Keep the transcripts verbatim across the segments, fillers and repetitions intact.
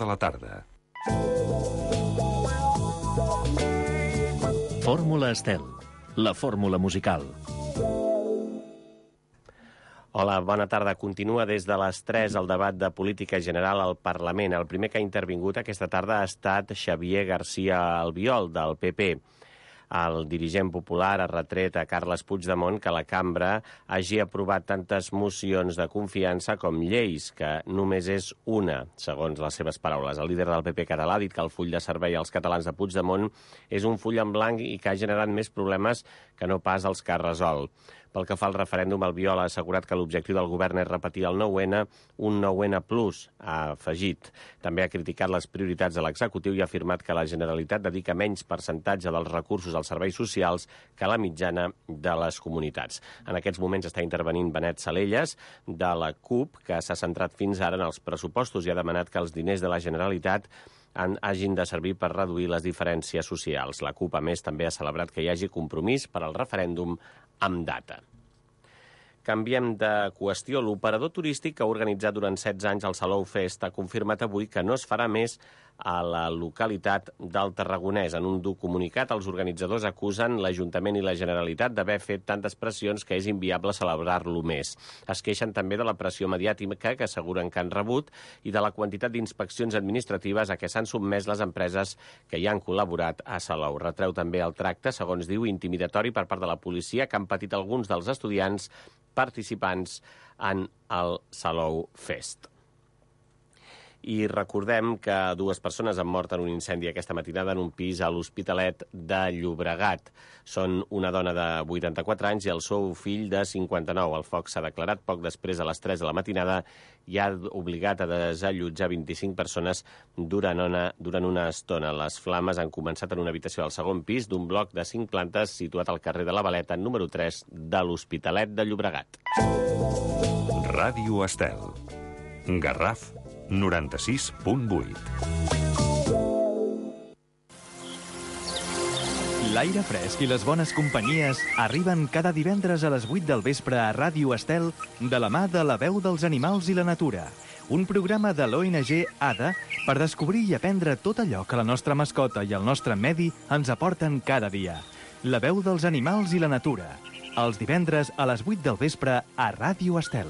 de la tarda. Fórmula Estel, la fórmula musical. Hola, bona tarda. Continua des de les tres el debat de política general al Parlament. El primer que ha intervingut aquesta tarda ha estat Xavier García Albiol, del P P. El dirigent popular ha retret a Carles Puigdemont que la cambra hagi aprovat tantes mocions de confiança com lleis, que només és una, segons les seves paraules. El líder del P P català ha dit que el full de servei als catalans de Puigdemont és un full en blanc i que ha generat més problemes que no pas els que ha resolt. Pel que fa al referèndum, Albiol ha assegurat que l'objectiu del govern és repetir el nou ene, un nou ene plus, ha afegit. També ha criticat les prioritats de l'executiu i ha afirmat que la Generalitat dedica menys percentatge dels recursos als serveis socials que la mitjana de les comunitats. En aquests moments està intervenint Benet Salellas, de la CUP, que s'ha centrat fins ara en els pressupostos i ha demanat que els diners de la Generalitat han, hagin de servir per reduir les diferències socials. La CUP, a més, també ha celebrat que hi hagi compromís per al referèndum amb data. Canviem de qüestió. L'operador turístic que ha organitzat durant setze anys el Salou Fest ha confirmat avui que no es farà més a la localitat del Tarragonès. En un dur comunicat, els organitzadors acusen l'Ajuntament i la Generalitat d'haver fet tantes pressions que és inviable celebrar-lo més. Es queixen també de la pressió mediàtica que asseguren que han rebut i de la quantitat d'inspeccions administratives a què s'han sotmès les empreses que hi han col·laborat a Salou. Retreu també el tracte, segons diu, intimidatori per part de la policia que han patit alguns dels estudiants participants en el Salou Fest. I recordem que dues persones han mort en un incendi aquesta matinada en un pis a l'Hospitalet de Llobregat. Són una dona de vuitanta-quatre anys i el seu fill de cinquanta-nou. El foc s'ha declarat poc després a les tres de la matinada i ha obligat a desallotjar vint-i-cinc persones durant una, durant una estona. Les flames han començat en una habitació del segon pis d'un bloc de cinc plantes situat al carrer de la Valeta, número tres de l'Hospitalet de Llobregat. Ràdio Estel. Garraf noranta-sis punt vuit. L'aire fresc i les bones companyies arriben cada divendres a les vuit del vespre a Ràdio Estel de la mà de La Veu dels Animals i la Natura, un programa de l'O N G A D A per descobrir i aprendre tot allò que la nostra mascota i el nostre medi ens aporten cada dia. La Veu dels Animals i la Natura, els divendres a les vuit del vespre a Ràdio Estel.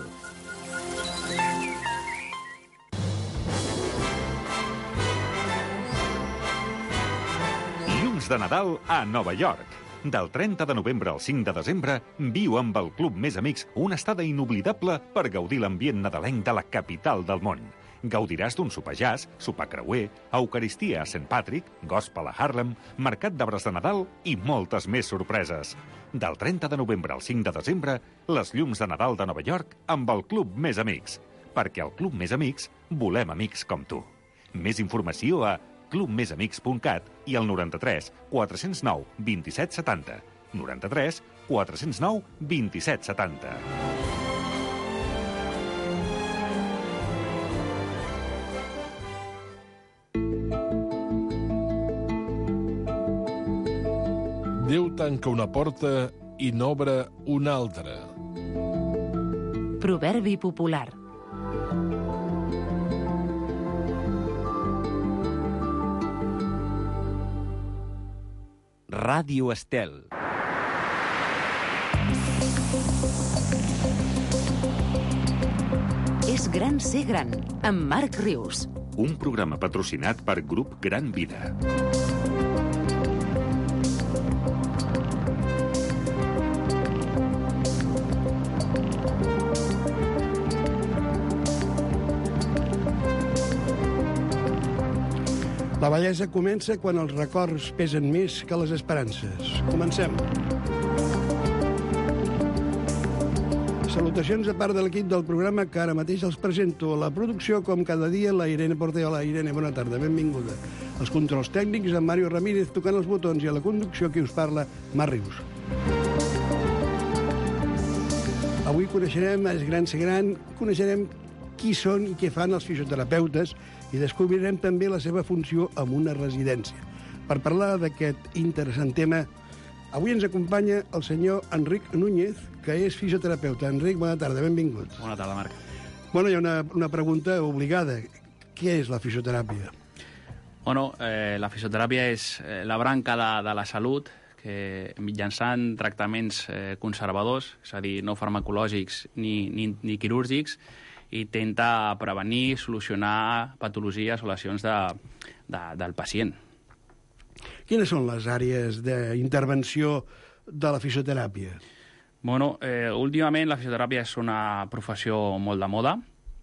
De Nadal a Nova York. Del trenta de novembre al cinc de desembre, viu amb el Club Més Amics una estada inoblidable per gaudir l'ambient nadalenc de la capital del món. Gaudiràs d'un sopar jazz, sopar creuer, eucaristia a Saint Patrick, gospel a Harlem, mercat d'arbres de Nadal i moltes més sorpreses. Del trenta de novembre al cinc de desembre, les llums de Nadal de Nova York amb el Club Més Amics. Perquè al Club Més Amics volem amics com tu. Més informació a club més amics punt cat i el noranta-tres quatre cents nou vint-i-set setanta. noranta-tres quatre cents nou vint-i-set setanta. Déu tanca una porta i n'obre una altra. Proverbi popular. Ràdio Estel. És gran ser gran, amb Marc Rius. Un programa patrocinat per Grup Gran Vida. La bellesa comença quan els records pesen més que les esperances. Comencem. Salutacions a part de l'equip del programa que ara mateix els presento. A la producció, com cada dia, la Irene Porter. Hola, Irene, bona tarda, benvinguda. Els controls tècnics, en Mario Ramírez tocant els botons, i a la conducció qui us parla, Marc Rius. Avui coneixerem, és gran ser gran, coneixerem qui són i què fan els fisioterapeutes i descobrirem també la seva funció en una residència. Per parlar d'aquest interessant tema, avui ens acompanya el senyor Enric Núñez, que és fisioterapeuta. Enric, bona tarda, benvingut. Bona tarda, Marc. Bueno, hi ha una, una pregunta obligada. Què és la fisioteràpia? Bueno, eh, la fisioteràpia és eh, la branca de, de la salut que mitjançant tractaments eh, conservadors, és a dir, no farmacològics ni, ni, ni quirúrgics, intenta prevenir, solucionar patologies o lesions de, de, del pacient. Quines són les àrees d'intervenció de la fisioteràpia? Bueno, eh, últimament la fisioteràpia és una professió molt de moda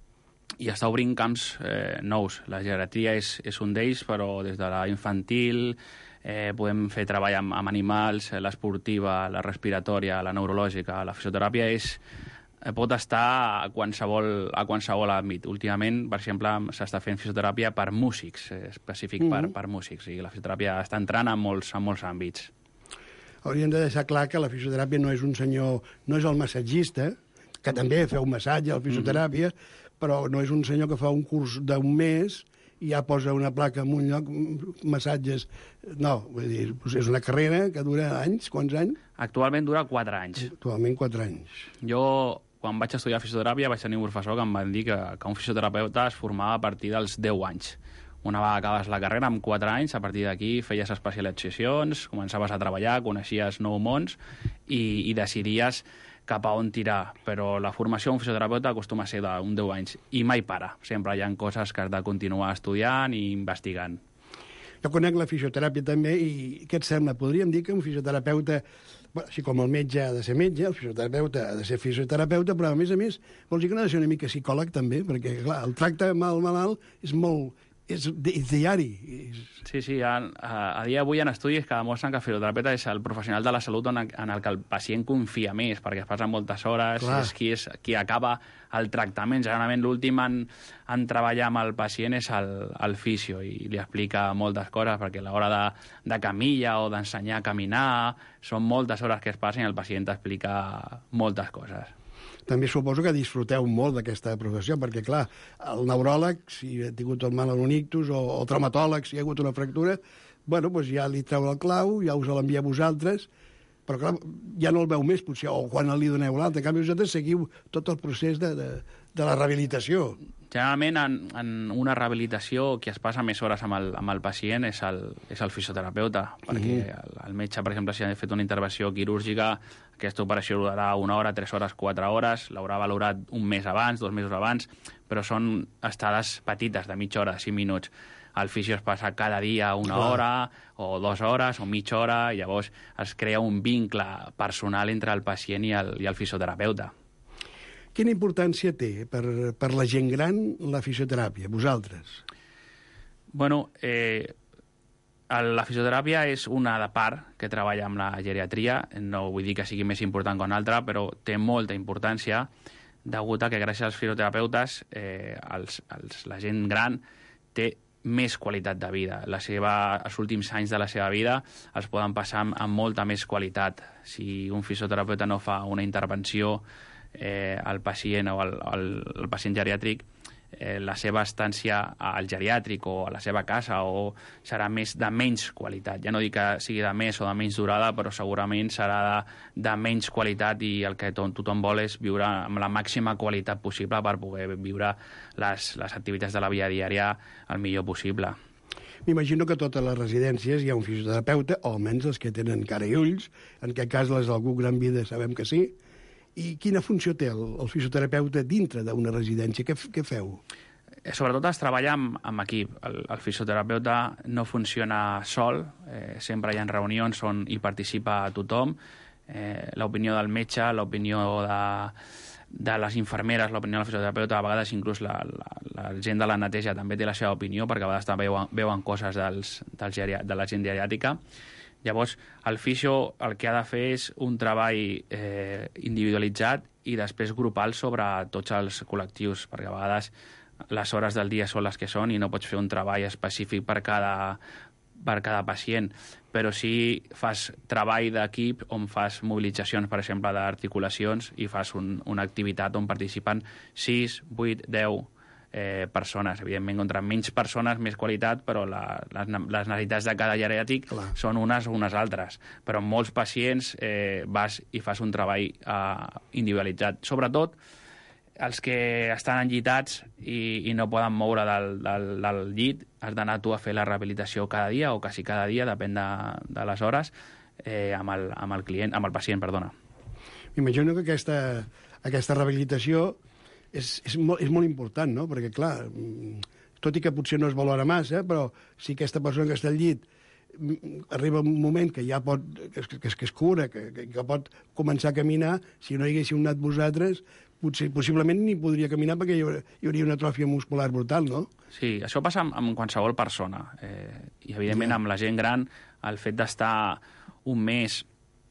i està obrint camps eh, nous. La geriatria és, és un d'ells, però des de la infantil eh, podem fer treball amb, amb animals, l'esportiva, la respiratòria, la neurològica. La fisioteràpia és, eh, pot estar a qualsevol, a qualsevol àmbit. Últimament, per exemple, s'està fent fisioteràpia per músics, eh, específic mm-hmm. per, per músics. I la fisioteràpia està entrant en molts, en molts àmbits. Hauríem de deixar clar que la fisioteràpia no és un senyor, no és el massatgista, que també feu massatge, la fisioteràpia, mm-hmm. però no és un senyor que fa un curs d'un mes i ja posa una placa en un lloc, massatges... No, vull dir, és una carrera que dura anys, quants anys? Actualment dura quatre anys. Actualment quatre anys. Jo, quan vaig estudiar fisioteràpia, vaig tenir un professor que em va dir que, que un fisioterapeuta es formava a partir dels deu anys. Una vegada acabes la carrera, amb quatre anys, a partir d'aquí feies especialitzacions, començaves a treballar, coneixies nous mons i, i decidiries cap a on tirar. Però la formació d'un fisioterapeuta acostuma a ser d'un deu anys i mai para. Sempre hi ha coses que has de continuar estudiant i investigant. Jo conec la fisioteràpia també i què et sembla? Podríem dir que un fisioterapeuta, així com el metge ha de ser metge, el fisioterapeuta ha de ser fisioterapeuta, però a més a més vols dir que no ha de ser una mica psicòleg també, perquè clar, el tracte amb el malalt és molt... és, és diari. Sí, sí, a, a, a dia d'avui hi ha estudis que demostren que el fisioterapeuta és el professional de la salut en, en el que el pacient confia més, perquè es passa moltes hores, Clar. és qui, és qui acaba el tractament. Generalment l'últim en, en treballar amb el pacient és el, el fisio i li explica moltes coses, perquè a l'hora de, de camilla o d'ensenyar a caminar són moltes hores que es passen i el pacient t'explica moltes coses. També suposo que disfruteu molt d'aquesta professió, perquè, clar, el neuròleg, si ha tingut el mal en un ictus, o el traumatòleg, si hi ha hagut una fractura, bueno, doncs ja li treu el clau, ja us l'envia a vosaltres, però, clar, ja no el veu més, potser, o quan li doneu l'altre. En canvi, vosaltres seguiu tot el procés de, de, de la rehabilitació. Generalment, en, en una rehabilitació, qui es passa més hores amb el, amb el pacient és el, és el fisioterapeuta, perquè mm. el, el metge, per exemple, si ha fet una intervenció quirúrgica, aquesta operació durarà una hora, tres hores, quatre hores, l'haurà valorat un mes abans, dos mesos abans, però són estades petites, de mitja hora, cinc minuts. El fisio es passa cada dia una Clar. hora, o dues hores, o mitja hora, i llavors es crea un vincle personal entre el pacient i el, i el fisioterapeuta. Quina importància té per, per la gent gran la fisioteràpia, vosaltres? Bueno, eh, la fisioteràpia és una de part que treballa amb la geriatria. No vull dir que sigui més important que una altra, però té molta importància degut a que gràcies als fisioterapeutes eh, els, els, la gent gran té més qualitat de vida. La seva, els últims anys de la seva vida els poden passar amb, amb molta més qualitat. Si un fisioterapeuta no fa una intervenció eh, al pacient o al, al, al pacient geriàtric, eh, la seva estància al geriàtric o a la seva casa o serà més de menys qualitat. Ja no dic que sigui de més o de menys durada, però segurament serà de, de menys qualitat, i el que to tothom vol és viure amb la màxima qualitat possible per poder viure les, les activitats de la vida diària el millor possible. M'imagino que a totes les residències hi ha un fisioterapeuta, o almenys els que tenen cara i ulls, en aquest cas les d'algú gran vida sabem que sí. I quina funció té el, el fisioterapeuta dintre d'una residència? Què, què feu? Sobretot es treballa amb, amb equip. El, el fisioterapeuta no funciona sol, eh, sempre hi ha reunions on hi participa tothom. Eh, l'opinió del metge, l'opinió de, de les infermeres, l'opinió del fisioterapeuta, a vegades inclús la, la, la gent de la neteja també té la seva opinió, perquè a vegades també veuen, veuen coses dels, dels geri, de la gent geriàtrica. Llavors, el fisio el que ha de fer és un treball eh, individualitzat i després grupal sobre tots els col·lectius, perquè a vegades les hores del dia són les que són i no pots fer un treball específic per cada, per cada pacient. Però si fas treball d'equip on fas mobilitzacions, per exemple, d'articulacions, i fas un, una activitat on participen sis, vuit, deu Eh, persones. Evidentment, contra menys persones, més qualitat, però la, les, les necessitats de cada geriàtric Clar. són unes o unes altres. Però amb molts pacients eh, vas i fas un treball eh, individualitzat. Sobretot, els que estan enllitats i, i no poden moure del, del, del llit, has d'anar tu a fer la rehabilitació cada dia, o quasi cada dia, depèn de, de les hores, eh, amb, el, amb el client, amb el pacient, perdona. M'imagino que aquesta, aquesta rehabilitació és, és, molt, és molt important, no? Perquè, clar, tot i que potser no es valora massa, però si aquesta persona que està al llit arriba un moment que ja pot, que, que, que es cura, que, que pot començar a caminar, si no hi haguéssiu anat vosaltres, potser, possiblement ni podria caminar perquè hi hauria, hi hauria una atròfia muscular brutal, no? Sí, això passa amb, amb qualsevol persona. Eh, I, evidentment, ja. amb la gent gran, el fet d'estar un mes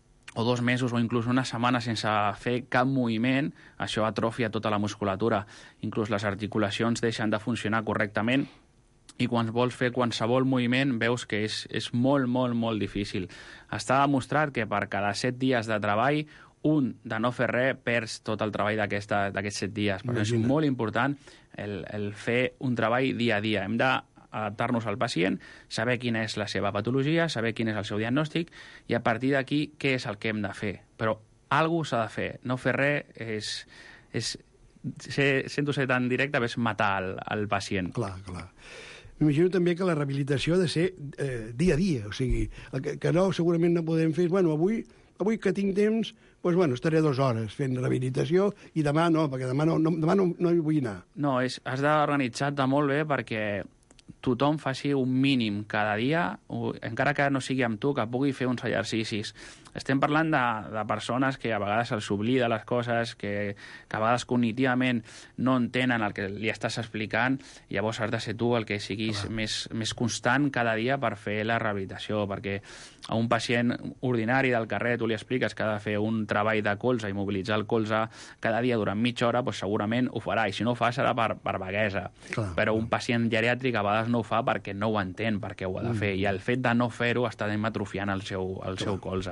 o dos mesos o inclús una setmana sense fer cap moviment, això atrofia tota la musculatura. Inclús les articulacions deixen de funcionar correctament i quan vols fer qualsevol moviment veus que és, és molt, molt, molt difícil. Està demostrat que per cada set dies de treball, un de no fer res perds tot el treball d'aquests set dies. Per això és molt important el, el fer un treball dia a dia. Hem d'adaptar-nos al pacient, saber quina és la seva patologia, saber quin és el seu diagnòstic i a partir d'aquí què és el que hem de fer. Però alguna cosa s'ha de fer. No fer res és... és ser, sento ser tan directe, és matar el, el pacient. Clar, clar. M'imagino també que la rehabilitació ha de ser eh, dia a dia, o sigui, el que, que no, segurament no podem fer, bueno, avui, avui que tinc temps, doncs, bueno, estaré dues hores fent rehabilitació i demà no, perquè demà no, no, demà no, no hi vull anar. No, és, has d'organitzar-te molt bé perquè tothom faci un mínim cada dia, o, encara que no sigui amb tu, que pugui fer uns exercicis. Estem parlant de, de persones que a vegades els oblida les coses, que, que a vegades cognitivament no entenen el que li estàs explicant, i llavors has de ser tu el que siguis més, més constant cada dia per fer la rehabilitació, perquè a un pacient ordinari del carrer tu li expliques que ha de fer un treball de colze i mobilitzar el colze cada dia durant mitja hora, doncs segurament ho farà, i si no ho fa serà per, per vaguesa. Clar. Però un pacient geriàtric a vegades no ho fa perquè no ho entén, perquè ho ha de fer, mm. i el fet de no fer-ho està atrofiant el seu, el seu colze.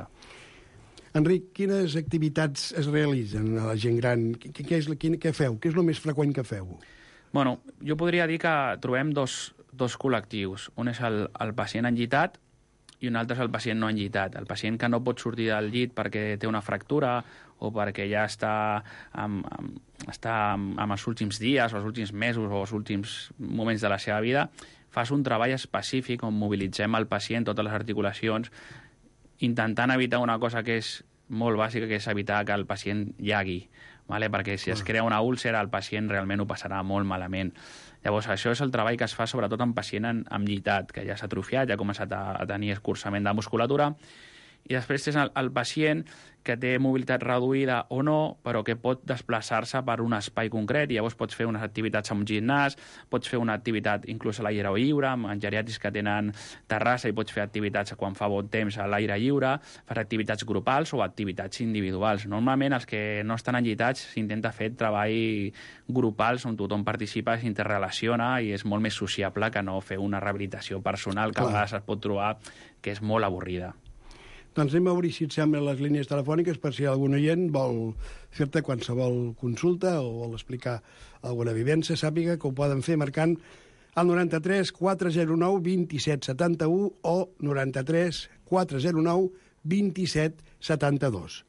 Enric, quines activitats es realitzen a la gent gran? Què, què, és, què, què feu? Què és el més freqüent que feu? Bueno, jo podria dir que trobem dos, dos col·lectius. Un és el, el pacient enllitat i un altre és el pacient no enllitat. El pacient que no pot sortir del llit perquè té una fractura o perquè ja està amb, amb, està amb, amb els últims dies o els últims mesos o els últims moments de la seva vida, fas un treball específic on mobilitzem el pacient, totes les articulacions, intentant evitar una cosa que és molt bàsica, que és evitar que el pacient llagui, vale? Perquè si es crea una úlcera, el pacient realment ho passarà molt malament. Llavors, això és el treball que es fa sobretot en pacient enllitat, que ja s'ha atrofiat, ja ha començat a, a tenir escurçament de musculatura, i després tens el, el pacient que té mobilitat reduïda o no, però que pot desplaçar-se per un espai concret, i llavors pots fer unes activitats amb gimnàs, pots fer una activitat inclús a l'aire lliure, amb geriàtrics que tenen terrassa i pots fer activitats quan fa bon temps a l'aire lliure, fas activitats grupals o activitats individuals. Normalment els que no estan enllitats s'intenta fer treball grupals on tothom participa, s'interrelaciona i és molt més sociable que no fer una rehabilitació personal que a vegades es pot trobar que és molt avorrida. Doncs anem a obrir, si et sembla, les línies telefòniques per si algun oient vol fer-te qualsevol consulta o vol explicar alguna vivència, sàpiga que ho poden fer marcant al noranta-tres quatre zero nou vint set setanta-u o noranta-tres quatre zero nou vint set setanta-dos.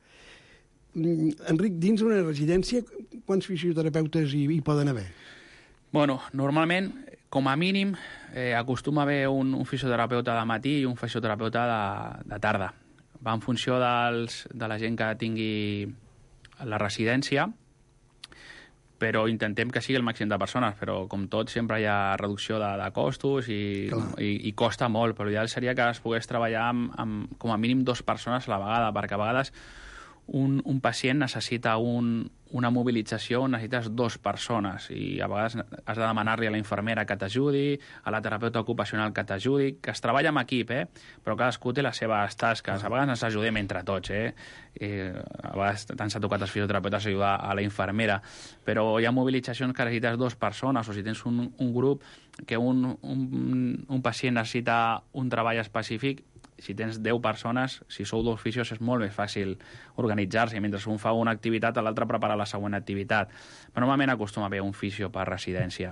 Enric, dins d'una residència, quants fisioterapeutes hi, hi poden haver? Bueno, normalment, com a mínim, eh, acostuma a haver un, un fisioterapeuta de matí i un fisioterapeuta de, de tarda. Va en funció dels, de la gent que tingui la residència, però intentem que sigui el màxim de persones, però com tot sempre hi ha reducció de, de costos i, i, i costa molt, però l'ideal seria que es pogués treballar amb, amb com a mínim dues persones a la vegada, perquè a vegades un, un pacient necessita un, una mobilització on necessites dues persones i a vegades has de demanar-li a la infermera que t'ajudi, a la terapeuta ocupacional que t'ajudi, que es treballa amb equip, eh? Però cadascú té les seves tasques. A vegades ens ajudem entre tots, eh? I a vegades tant s'ha tocat els fisioterapeutes ajudar a la infermera, però hi ha mobilitzacions que necessites dues persones, o si tens un, un grup que un, un, un pacient necessita un treball específic, si tens deu persones, si sou dos fisios, és molt més fàcil organitzar-se i mentre un fa una activitat, l'altre prepara la següent activitat. Però normalment acostuma a haver un fisio per residència.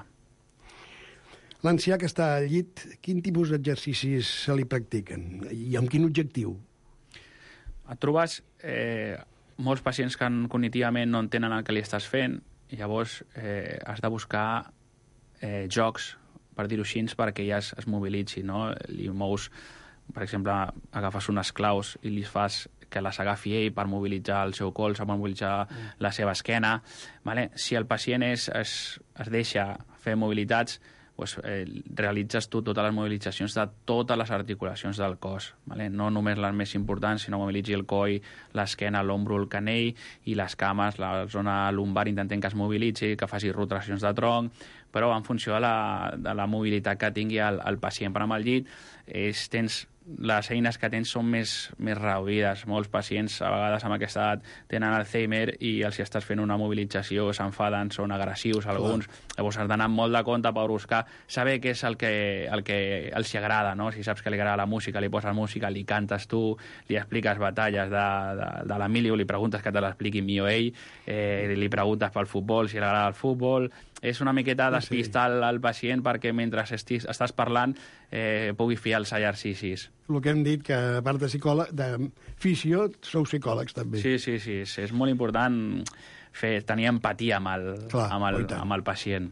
L'ancià que està al llit, quin tipus d'exercicis se li practiquen i amb quin objectiu? Et trobes eh, molts pacients que cognitivament no entenen el que li estàs fent i llavors eh, has de buscar eh, jocs, per dir-ho així, perquè ja es, es mobilitzi, no? Li mous, per exemple, agafes unes claus i li fas que les agafi ell per mobilitzar el seu colze, per mobilitzar mm. la seva esquena. Vale? Si el pacient és, es, es deixa fer mobilitats, pues, eh, realitzes tu totes les mobilitzacions de totes les articulacions del cos. Vale? No només les més importants, sinó mobilitzi el coll, l'esquena, l'ombro, el canell i les cames, la zona lumbar, intentem que es mobilitzi, que faci rotacions de tronc, però en funció de la, de la mobilitat que tingui el, el pacient. Per amb el llit, és, tens les eines que tens són més, més reduïdes. Molts pacients, a vegades amb aquesta edat, tenen Alzheimer i els si estàs fent una mobilització s'enfaden, són agressius alguns. Clar. Llavors has d'anar molt de compte per buscar, saber què és el que, el que els agrada, no? Si saps que li agrada la música, li poses música, li cantes tu, li expliques batalles de, de, de l'Emilio, li preguntes que te l'expliqui millor ell, eh, li preguntes pel futbol, si li agrada el futbol. És una miqueta despistar sí, sí. al pacient perquè mentre estis, estàs parlant eh, pugui fer els exercicis. El que hem dit, que a part de psicòleg, de fisio, sou psicòlegs també. Sí, sí, sí, és, és molt important fer, tenir empatia amb el, Clar, amb, el, amb el pacient.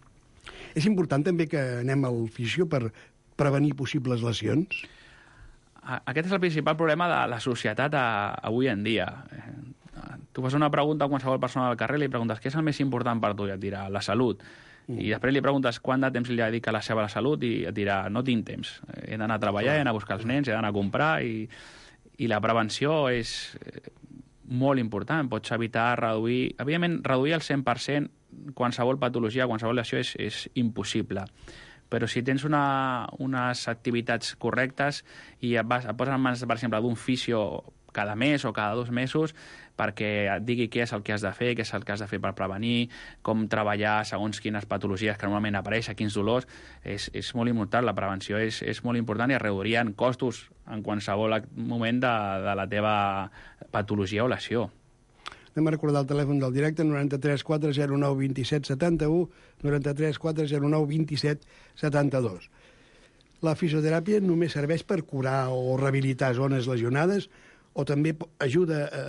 És important també que anem al fisio per prevenir possibles lesions? Aquest és el principal problema de la societat a, avui en dia. Tu fas una pregunta a qualsevol persona del carrer, li preguntes què és el més important per tu, i et dirà la salut. Mm. I després li preguntes quant de temps li dedica a la seva salut i et dirà no tinc temps, he d'anar a treballar, he d'anar a buscar els nens, he d'anar a comprar, i, i la prevenció és molt important. Pots evitar, reduir... Evidentment, reduir el cent per cent qualsevol patologia, qualsevol lesió és, és impossible. Però si tens una, unes activitats correctes i et, vas, et poses en mans, per exemple, d'un fisio cada mes o cada dos mesos perquè et digui què és el que has de fer, què és el que has de fer per prevenir, com treballar segons quines patologies que normalment apareixen, quins dolors, és, és molt important. La prevenció és, és molt important i es reduirien costos en qualsevol moment de, de la teva patologia o lesió. Anem a recordar el telèfon del directe, noranta-tres quatre zero nou vint set setanta-u, noranta-tres quatre zero nou vint set setanta-dos. La fisioteràpia només serveix per curar o rehabilitar zones lesionades o també ajuda a,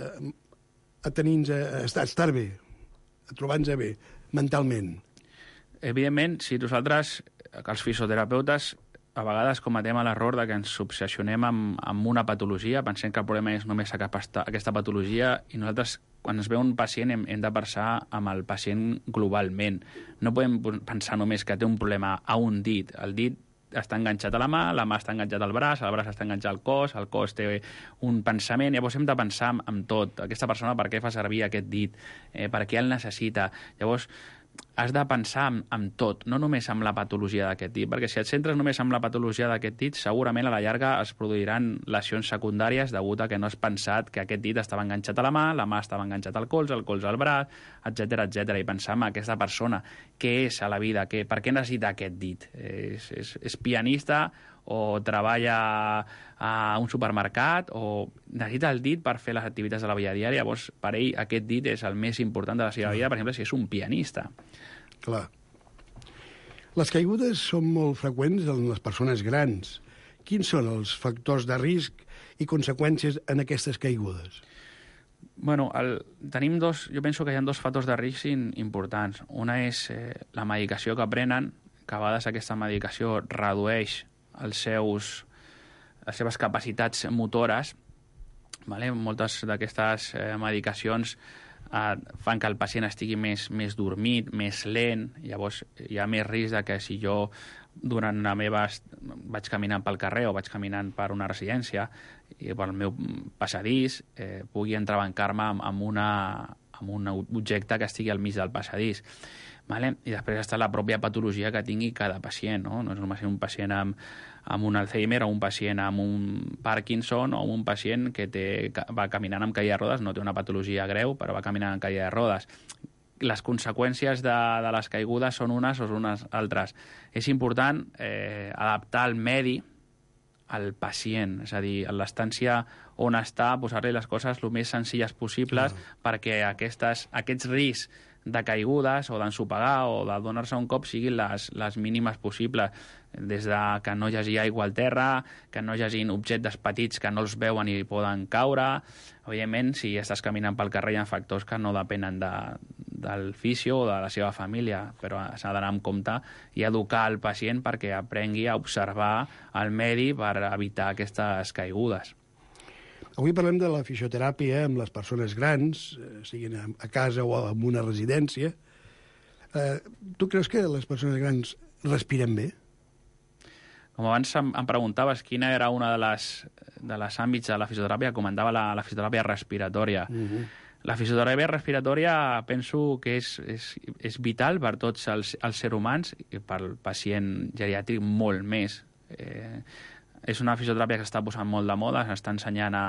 a tenir-nos a estar, estar bé, a trobar-nos bé, mentalment? Evidentment, si nosaltres, els fisioterapeutes, a vegades cometem l'error de que ens obsessionem amb, amb una patologia, pensem que el problema és només aquesta, aquesta patologia, i nosaltres, quan es veu un pacient, hem, hem de pensar amb el pacient globalment. No podem pensar només que té un problema a un dit. El dit està enganxat a la mà, la mà està enganxat al braç, el braç està enganxat al cos, el cos té un pensament, llavors hem de pensar en tot. Aquesta persona per què fa servir aquest dit, eh, per què el necessita. Llavors has de pensar en, en tot, no només amb la patologia d'aquest dit, perquè si et centres només amb la patologia d'aquest dit, segurament a la llarga es produiran lesions secundàries degut a que no has pensat que aquest dit estava enganxat a la mà, la mà estava enganxat al colze, el colze al braç, etcètera, etcètera, i pensar en aquesta persona, què és a la vida, què, per què necessita aquest dit? És, és, és pianista o treballa a un supermercat o necessita el dit per fer les activitats de la vida diària, llavors per ell aquest dit és el més important de la seva vida, per exemple, si és un pianista. Clar. Les caigudes són molt freqüents en les persones grans. Quins són els factors de risc i conseqüències en aquestes caigudes? Bueno, el, tenim dos, jo penso que hi ha dos factors de risc importants. Una és eh, la medicació que prenen, que a vegades aquesta medicació redueix els seus, les seves capacitats motores. Vale? Moltes d'aquestes eh, medicacions eh, fan que el pacient estigui més, més dormit, més lent, llavors hi ha més risc de que si jo durant la meva vaig caminant pel carrer o vaig caminant per una residència i pel meu passadís eh, pugui entrebancar-me amb, amb, una, amb un objecte que estigui al mig del passadís. Vale? I després està la pròpia patologia que tingui cada pacient, no? No és només un pacient amb, amb un Alzheimer o un pacient amb un Parkinson o un pacient que té, va caminant amb caïda de rodes, no té una patologia greu, però va caminant amb caïda de rodes. Les conseqüències de, de les caigudes són unes o són unes altres. És important eh, adaptar el medi al pacient, és a dir, a l'estància on està, posar-li les coses el més senzilles possibles Clar. perquè aquestes, aquests riscs de caigudes o d'ensopegar o de donar-se un cop siguin les, les mínimes possibles, des de que no hi hagi aigua al terra, que no hi hagi objectes petits que no els veuen i poden caure. Òbviament, si estàs caminant pel carrer hi ha factors que no depenen de, del fisio o de la seva família, però s'ha d'anar amb compte i educar el pacient perquè aprengui a observar el medi per evitar aquestes caigudes. Avui parlem de la fisioteràpia amb les persones grans, siguin a casa o en una residència. Eh, tu creus que les persones grans respiren bé? Com abans em, em preguntaves quina era una de les, de les àmbits de la fisioteràpia, comentava la, la fisioteràpia respiratòria. Uh-huh. La fisioteràpia respiratòria penso que és, és, és vital per tots els, els seres humans i pel pacient geriàtric molt més. Eh, és una fisioteràpia que està posant molt de moda, s'està ensenyant a,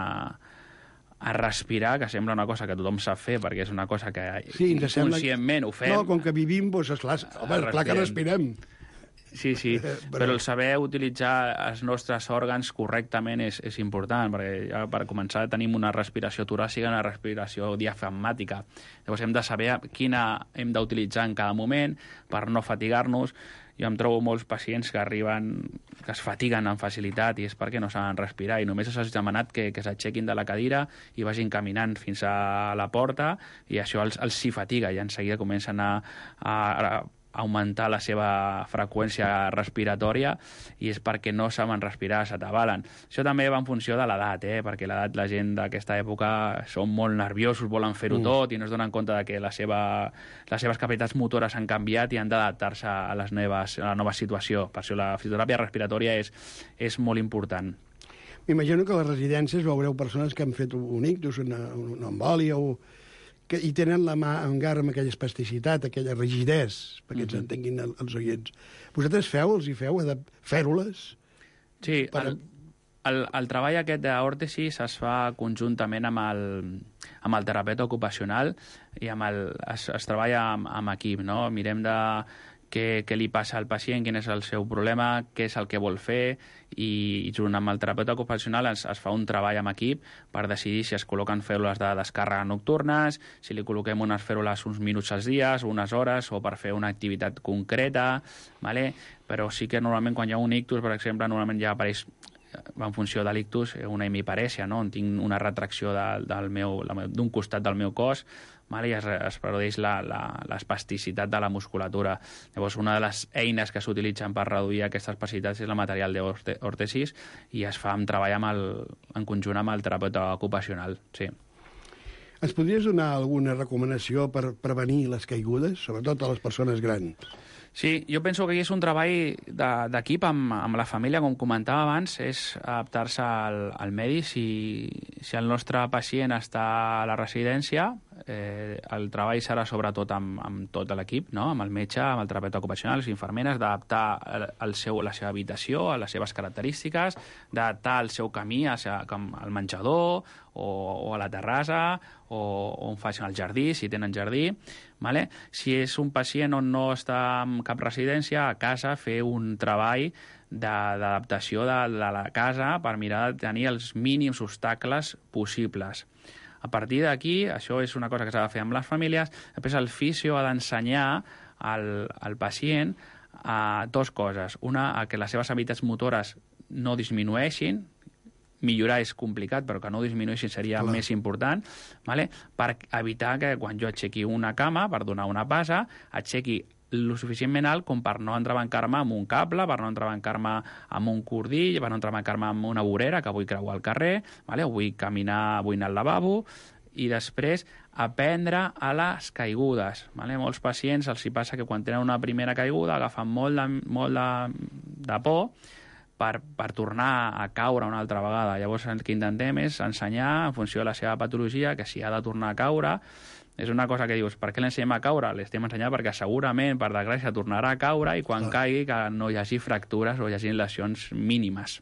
a respirar, que sembla una cosa que tothom sap fer, perquè és una cosa que sí, inconscientment que... ho fem. No, com que vivim, doncs, esclar, home, clar que respirem. Sí, sí, però el saber utilitzar els nostres òrgans correctament és, és important, perquè ja per començar tenim una respiració toràcica i una respiració diafragmàtica. Llavors hem de saber quina hem d'utilitzar en cada moment per no fatigar-nos. Jo em trobo molts pacients que arriben, que es fatiguen amb facilitat i és perquè no saben respirar i només has demanat que, que s'aixequin de la cadira i vagin caminant fins a la porta i això els, els s'hi fatiga i en seguida comencen a, a, a augmentar la seva freqüència respiratòria i és perquè no saben respirar, s'atabalen. Això també va en funció de l'edat, eh? Perquè l'edat, la gent d'aquesta època són molt nerviosos, volen fer-ho mm. tot i no es donen compte de que la seva, les seves capacitats motores han canviat i han d'adaptar-se a, les noves, a la nova situació. Per això la fisioteràpia respiratòria és, és molt important. M'imagino que a les residències veureu persones que han fet un ictus, una, una embòlia o... Que, i tenen la mà encara amb aquella espasticitat, aquella rigidesa, perquè ens mm -hmm. entenguin el, els oients. Vosaltres feu, els hi feu, de fèrules? Sí, per... el, el, el treball aquest d'òrtesis es fa conjuntament amb el, amb el terapeuta ocupacional i amb el, es, es treballa amb, amb equip, no? Mirem de què, què li passa al pacient, quin és el seu problema, què és el que vol fer, i, i junt amb el terapeuta ocupacional es, es fa un treball amb equip per decidir si es col·loquen fèrules de descàrrega nocturnes, si li col·loquem unes fèrules uns minuts als dies, unes hores, o per fer una activitat concreta, vale? Però sí que normalment quan hi ha un ictus, per exemple, normalment ja apareix en funció de l'ictus una hemiparèsia, no? On tinc una retracció de, del meu, d'un costat del meu cos, vale? I es, es produeix l'espasticitat de la musculatura. Llavors, una de les eines que s'utilitzen per reduir aquesta espasticitat és el material d'òrtesis i es fa en treball amb el, en conjunt amb el terapeuta ocupacional. Sí. Ens podries donar alguna recomanació per prevenir les caigudes, sobretot a les persones grans? Sí, jo penso que és un treball d'equip amb, amb la família, com comentava abans, és adaptar-se al, al medi. Si, si el nostre pacient està a la residència, eh, el treball serà sobretot amb, amb tot l'equip, no? Amb el metge, amb el terapeuta ocupacional, les infermeres, d'adaptar el, el seu, la seva habitació a les seves característiques, d'adaptar el seu camí a, al menjador o, o a la terrassa o, o on facin el jardí, si tenen jardí. Vale? Si és un pacient on no està en cap residència, a casa fer un treball d'adaptació de, de la casa per mirar de tenir els mínims obstacles possibles. A partir d'aquí, això és una cosa que s'ha de fer amb les famílies, després el fisio ha d'ensenyar al, al pacient a dues coses. Una, a que les seves habilitats motores no disminueixin, millorar és complicat, però que no disminueixin seria Clar. més important, vale? Per evitar que quan jo aixequi una cama per donar una passa, aixequi lo suficientment alt com per no entrebancar-me amb un cable, per no entrebancar-me amb un cordill, per no entrebancar-me amb una vorera que vull creuar el carrer, vale? O vull caminar, vull anar al lavabo, i després aprendre a les caigudes. Vale? Molts pacients els hi passa que quan tenen una primera caiguda agafen molt de, molt de, de por per, per tornar a caure una altra vegada. Llavors el que intentem és ensenyar en funció de la seva patologia que si ha de tornar a caure és una cosa que dius, per què l'ensenyem a caure? L'estem ensenyant perquè segurament, per desgràcia, tornarà a caure i quan ah. caigui que no hi hagi fractures o hi hagi lesions mínimes.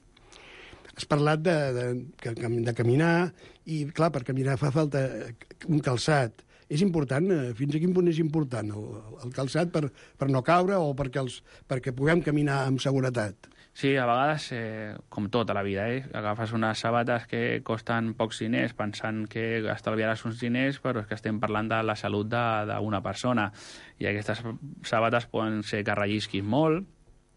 Has parlat de, de, de caminar i, clar, per caminar fa falta un calçat. És important? Fins a quin punt és important el, el calçat per, per no caure o perquè, els, perquè puguem caminar amb seguretat? Sí, a vegades, eh, com tota la vida, eh? Agafes unes sabates que costen pocs diners pensant que estalviaràs uns diners, però és que estem parlant de la salut d'una persona. I aquestes sabates poden ser que rellisquis molt,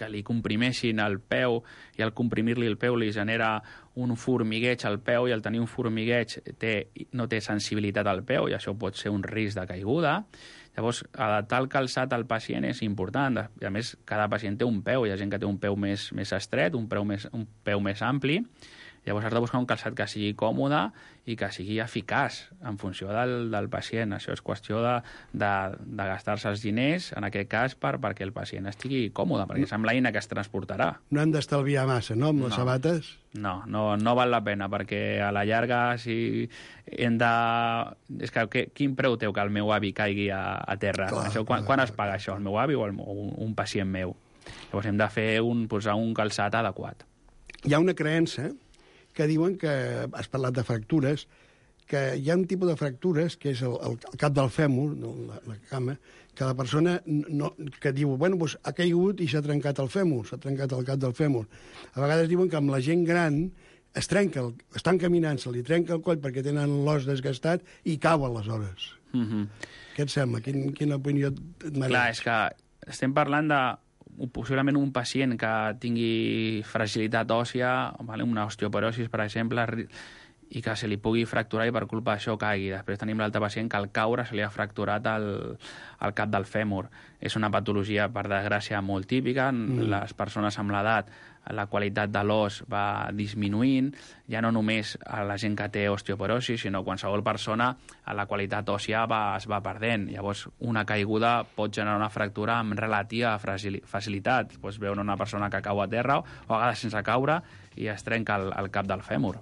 que li comprimeixin el peu, i al comprimir-li el peu li genera un formigueig al peu, i al tenir un formigueig té, no té sensibilitat al peu, i això pot ser un risc de caiguda. Llavors, adaptar el calçat al pacient és important. I a més, cada pacient té un peu. Hi ha gent que té un peu més, més estret, un peu més, un peu més ampli. Llavors has de buscar un calçat que sigui còmode i que sigui eficaç en funció del, del pacient. Això és qüestió de, de, de gastar-se els diners, en aquest cas, per, perquè el pacient estigui còmode, perquè és amb l'eina que es transportarà. No hem d'estalviar massa, no?, amb les No. sabates. No, no, no val la pena, perquè a la llarga, si hem de... És que, que quin preu té que el meu avi caigui a, a terra? Clar, això, quan, clar, quan clar. es paga això, el meu avi o, el, o un, un pacient meu? Llavors hem de fer un, posar un calçat adequat. Hi ha una creença que diuen que, has parlat de fractures, que hi ha un tipus de fractures, que és el, el, el cap del fèmur, no, la, la cama, que la persona no, que diu, bueno, doncs ha caigut i s'ha trencat el fèmur, s'ha trencat el cap del fèmur. A vegades diuen que amb la gent gran es trenca, el, estan caminant, se li trenca el coll perquè tenen l'os desgastat i cau aleshores. Mm -hmm. Què et sembla? Quin, quina opinió et mereix? Clar, és que estem parlant de possiblement un pacient que tingui fragilitat òssia, vale, una osteoporosi, per exemple, i que se li pugui fracturar i per culpa d'això caigui. Després tenim l'altre pacient que al caure se li ha fracturat el, el cap del fèmur. És una patologia, per desgràcia, molt típica. Mm. Les persones amb l'edat, la qualitat de l'os va disminuint. Ja no només a la gent que té osteoporosi, sinó qualsevol persona, la qualitat òssia va, es va perdent. Llavors, una caiguda pot generar una fractura amb relativa facilitat. Pots veure una persona que cau a terra, o a vegades sense caure, i es trenca el, el cap del fèmur.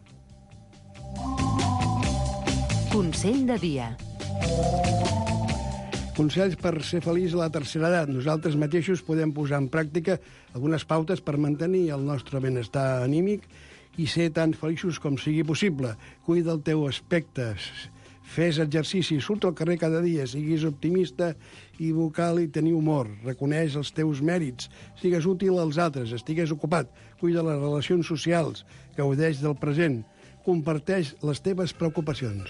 Consell de dia. Consells per ser feliç a la tercera edat. Nosaltres mateixos podem posar en pràctica algunes pautes per mantenir el nostre benestar anímic i ser tan feliços com sigui possible. Cuida el teu aspecte, fes exercici, surt al carrer cada dia, siguis optimista i vocal i tenir humor, reconeix els teus mèrits, sigues útil als altres, estigues ocupat, cuida les relacions socials, gaudeix del present, comparteix les teves preocupacions.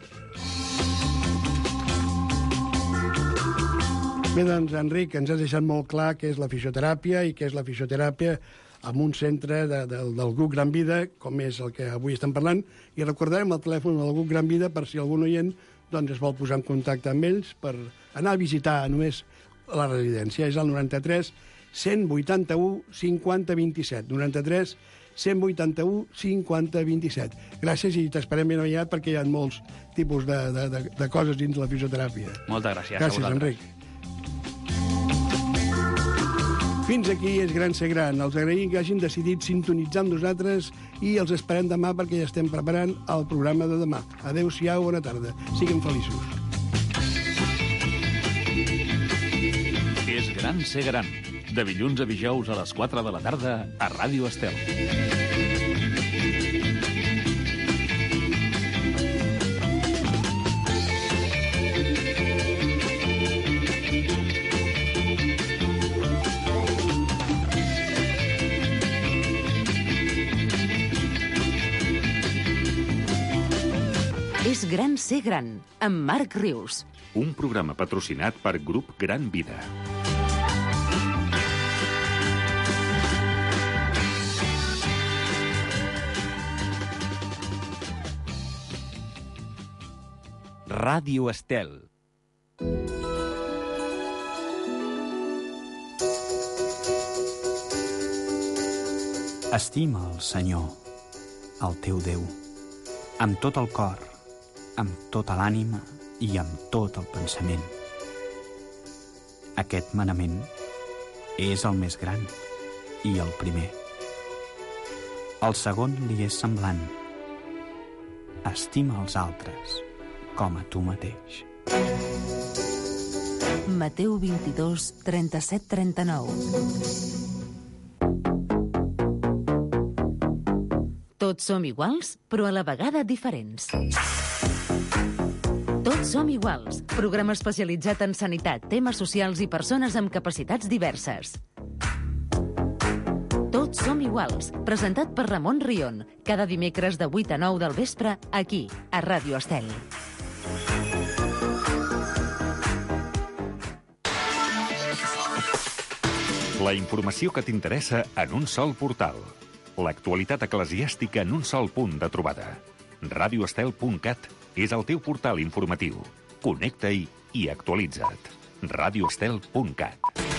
Bé, doncs, Enric, ens has deixat molt clar què és la fisioteràpia i què és la fisioteràpia en un centre de, de, del grup Gran Vida, com és el que avui estem parlant, i recordarem el telèfon del grup Gran Vida per si algun oient doncs, es vol posar en contacte amb ells per anar a visitar només la residència. És el noranta-tres cent vuitanta-u cinquanta vint-i-set. noranta-tres cent vuitanta-u cinquanta vint-i-set. Gràcies i t'esperem ben aviat perquè hi ha molts tipus de, de, de, de coses dins la fisioteràpia. Moltes gràcies. Gràcies, Enric. Fins aquí és Gran Ser Gran. Els agraïm que hagin decidit sintonitzar amb nosaltres i els esperem demà perquè ja estem preparant el programa de demà. Adéu-siau, bona tarda. Siguin feliços. És Gran Ser Gran. De dilluns a dijous a les quatre de la tarda a Ràdio Estel. És Gran Ser Gran, amb Marc Rius. Un programa patrocinat per Grup Gran Vida. Ràdio Estel. Estima el Senyor, el teu Déu, amb tot el cor, amb tota l'ànima i amb tot el pensament. Aquest manament és el més gran i el primer. El segon li és semblant. Estima els altres com a tu mateix. Mateu vint-i-dos, trenta-set trenta-nou. Tots som iguals, però a la vegada diferents. Tots som iguals, programa especialitzat en sanitat, temes socials i persones amb capacitats diverses. Tots som iguals, presentat per Ramon Rion, cada dimecres de vuit a nou del vespre, aquí, a Ràdio Estel. La informació que t'interessa en un sol portal. L'actualitat eclesiàstica en un sol punt de trobada. radio estel punt cat és el teu portal informatiu. Connecta-hi i actualitza't. radio estel punt cat.